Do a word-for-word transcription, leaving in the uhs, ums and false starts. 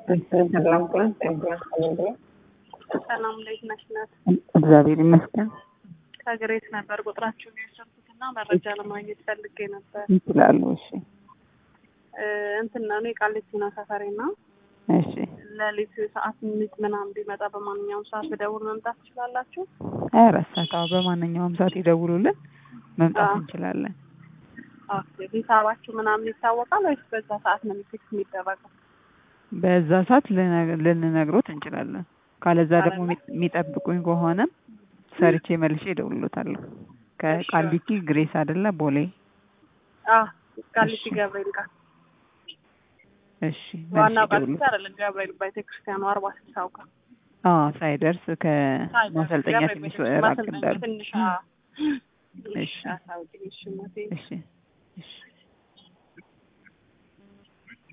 ሰላም ቀን ሰላም ሰላም እንዴት ነሽ? ናት እግዚአብሔር ይመስገን። ከግሬት ነበር ቁጥራችሁን የወሰድኩትና መረጃ ለማግኘት ፈልጌ ነበር። ይችላሉ። እሺ እንትን ነው እኔ ቃሊቲ ነው ሰፈሬና እሺ ለሊት ሰዓት ምት ምናምን ቢመጣ በማንኛውም ሰዓት ደውል መምጣት ትችላላችሁ? አረሳታው በማንኛውም ሰዓት ይደውሉልን መምጣት እንችላለን። ኦኬ ሂሳባችሁ ምናምን ይታወቃል ወይስ በዛ ሰዓት ነው ፊክስ የሚደረገው? በዛ ሰዓት ልንነግሮት እንችላለን። ካለዛ ደግሞ የሚጠብቁኝ ከሆነ ሰርቼ መልሼ እደውልሎታለሁ። ከቃሊቲ ግሬስ አይደለ ቦሌ? አዎ ቃሊቲ ገብርኤል ጋር። እሺ ዋና ቃሊቲ አይደለም ገብርኤል ቤተክርስቲያኑ አርባ ስልሳው ጋር። አዎ ሳይደርስ ከማሰልጠኛ ትንሽ ራቅ እንዳሉ። እሺ እሺ እሺ እሺ